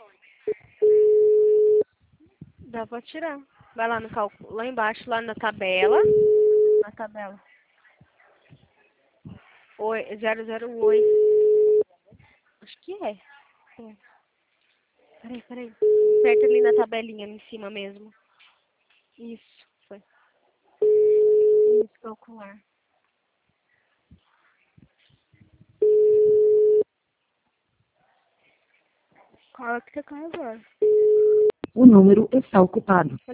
Dá pra tirar. Vai lá no cálculo, lá embaixo, lá na tabela. Na tabela. 008. Acho que é. Peraí. Aperta ali na tabelinha em cima mesmo. Isso, foi. Isso, calcular. Qual é que você quer agora? O número está ocupado.